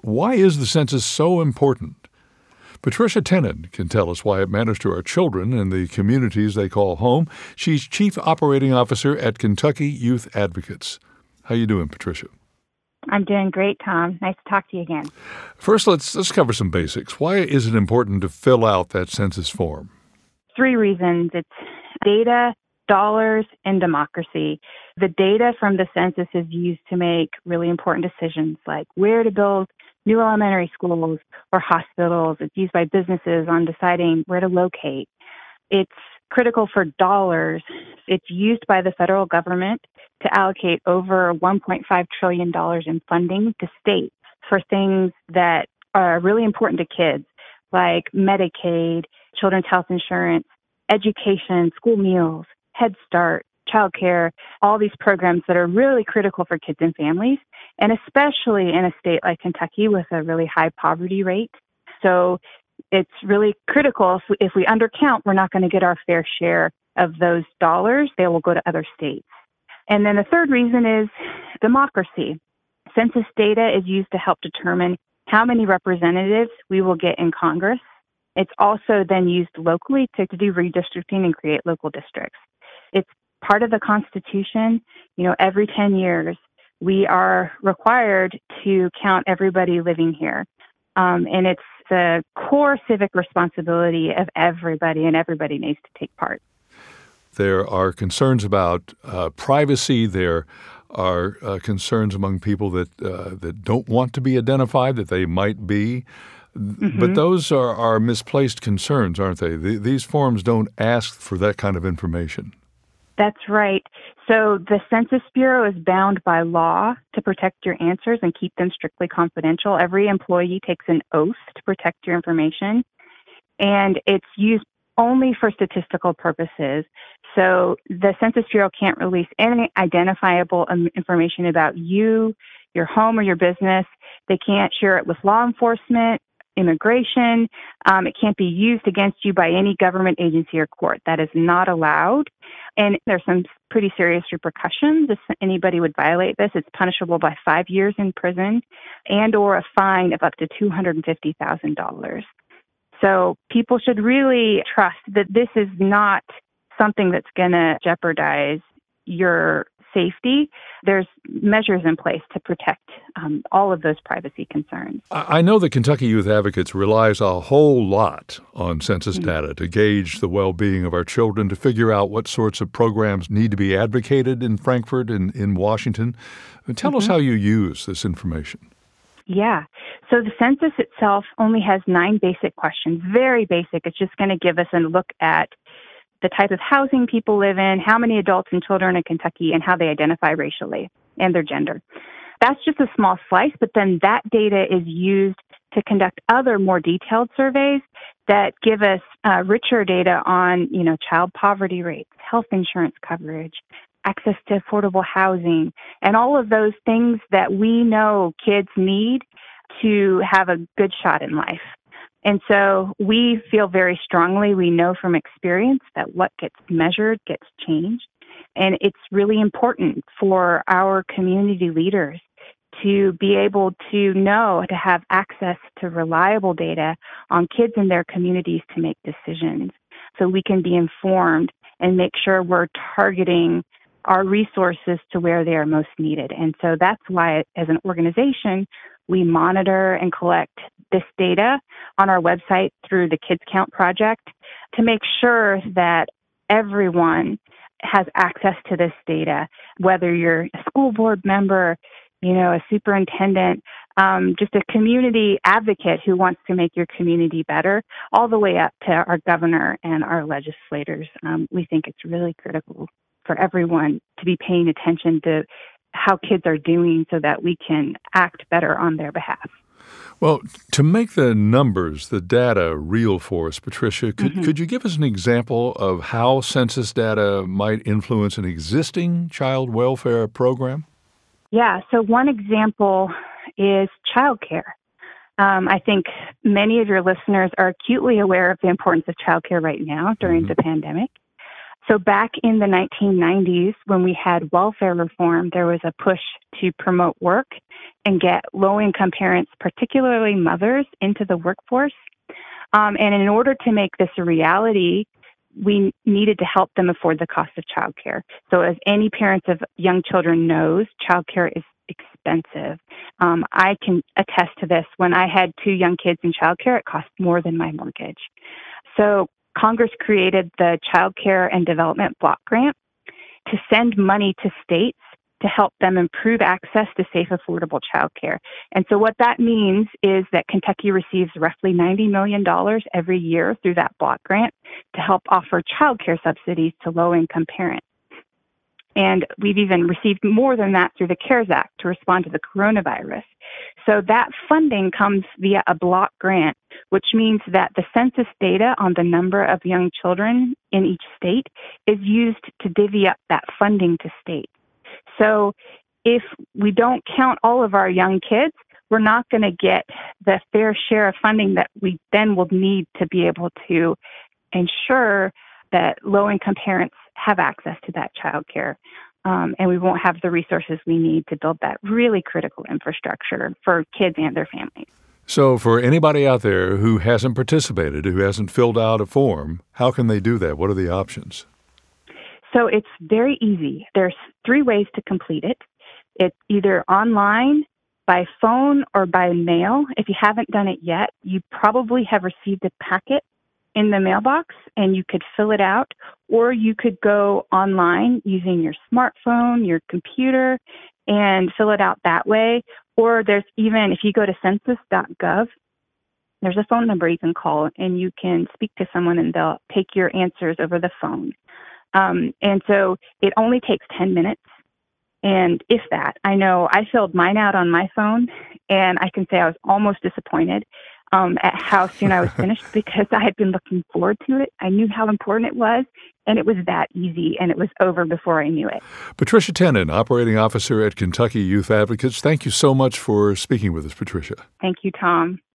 Why is the census so important? Patricia Tennant can tell us why it matters to our children and the communities they call home. She's Chief Operating Officer at Kentucky Youth Advocates. How you doing, Patricia? I'm doing great, Tom. Nice to talk to you again. First, let's cover some basics. Why is it important to fill out that census form? 3 reasons. It's data, dollars, and democracy. The data from the census is used to make really important decisions like where to build new elementary schools or hospitals. It's used by businesses on deciding where to locate. It's critical for dollars. It's used by the federal government to allocate over $1.5 trillion in funding to states for things that are really important to kids, like Medicaid, children's health insurance, education, school meals, Head Start, childcare, all these programs that are really critical for kids and families, and especially in a state like Kentucky with a really high poverty rate. So it's really critical. If we undercount, we're not going to get our fair share of those dollars. They will go to other states. And then the third reason is democracy. Census data is used to help determine how many representatives we will get in Congress. It's also then used locally to do redistricting and create local districts. It's part of the Constitution. Every 10 years, we are required to count everybody living here. And it's the core civic responsibility of everybody, and everybody needs to take part. There are concerns about privacy. There are concerns among people that don't want to be identified, that they might be. Mm-hmm. But those are misplaced concerns, aren't they? These forms don't ask for that kind of information. That's right. So the Census Bureau is bound by law to protect your answers and keep them strictly confidential. Every employee takes an oath to protect your information, and it's used only for statistical purposes. So the Census Bureau can't release any identifiable information about you, your home, or your business. They can't share it with law enforcement, immigration. It can't be used against you by any government agency or court. That is not allowed. And there's some pretty serious repercussions if anybody would violate this. It's punishable by 5 years in prison and or a fine of up to $250,000. So people should really trust that this is not something that's going to jeopardize your safety. There's measures in place to protect all of those privacy concerns. I know that Kentucky Youth Advocates relies a whole lot on census data to gauge the well-being of our children, to figure out what sorts of programs need to be advocated in Frankfort and in Washington. Tell us how you use this information. Yeah. So the census itself only has 9 basic questions, very basic. It's just going to give us a look at the type of housing people live in, how many adults and children in Kentucky, and how they identify racially and their gender. That's just a small slice, but then that data is used to conduct other more detailed surveys that give us richer data on, child poverty rates, health insurance coverage, access to affordable housing, and all of those things that we know kids need to have a good shot in life. And so we feel very strongly, we know from experience that what gets measured gets changed. And it's really important for our community leaders to be able to know, to have access to reliable data on kids in their communities to make decisions so we can be informed and make sure we're targeting our resources to where they are most needed. And so that's why, as an organization, we monitor and collect this data on our website through the Kids Count Project to make sure that everyone has access to this data, whether you're a school board member, a superintendent, just a community advocate who wants to make your community better, all the way up to our governor and our legislators. We think it's really critical for everyone to be paying attention to how kids are doing so that we can act better on their behalf. Well, to make the numbers, the data real for us, Patricia, could you give us an example of how census data might influence an existing child welfare program? Yeah, so one example is childcare. I think many of your listeners are acutely aware of the importance of childcare right now during the pandemic. So back in the 1990s, when we had welfare reform, there was a push to promote work and get low-income parents, particularly mothers, into the workforce. And in order to make this a reality, we needed to help them afford the cost of childcare. So as any parents of young children knows, childcare is expensive. I can attest to this. When I had 2 young kids in childcare, it cost more than my mortgage. So Congress created the Child Care and Development Block Grant to send money to states to help them improve access to safe, affordable child care. And so what that means is that Kentucky receives roughly $90 million every year through that block grant to help offer child care subsidies to low-income parents. And we've even received more than that through the CARES Act to respond to the coronavirus. So that funding comes via a block grant, which means that the census data on the number of young children in each state is used to divvy up that funding to states. So if we don't count all of our young kids, we're not going to get the fair share of funding that we then will need to be able to ensure that low-income parents have access to that child care. And we won't have the resources we need to build that really critical infrastructure for kids and their families. So for anybody out there who hasn't participated, who hasn't filled out a form, how can they do that? What are the options? So it's very easy. There's 3 ways to complete it. It's either online, by phone, or by mail. If you haven't done it yet, you probably have received a packet in the mailbox and you could fill it out, or you could go online using your smartphone, your computer, and fill it out that way. Or there's even, if you go to census.gov, there's a phone number you can call and you can speak to someone and they'll take your answers over the phone. And so it only takes 10 minutes. And if that, I know I filled mine out on my phone, and I can say I was almost disappointed at how soon I was finished because I had been looking forward to it. I knew how important it was, and it was that easy, and it was over before I knew it. Patricia Tennant, Operating Officer at Kentucky Youth Advocates, thank you so much for speaking with us, Patricia. Thank you, Tom.